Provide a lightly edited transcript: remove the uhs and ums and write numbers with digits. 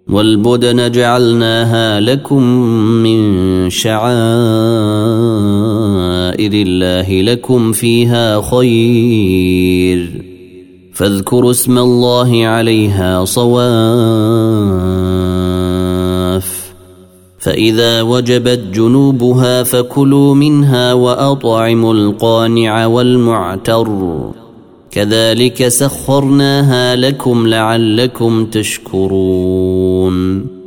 والبدن جعلناها لكم من شعائر الله لكم فيها خير فاذكروا اسم الله عليها صواف فإذا وجبت جنوبها فكلوا منها وأطعموا القانع والمعتر كذلك سخرناها لكم لعلكم تشكرون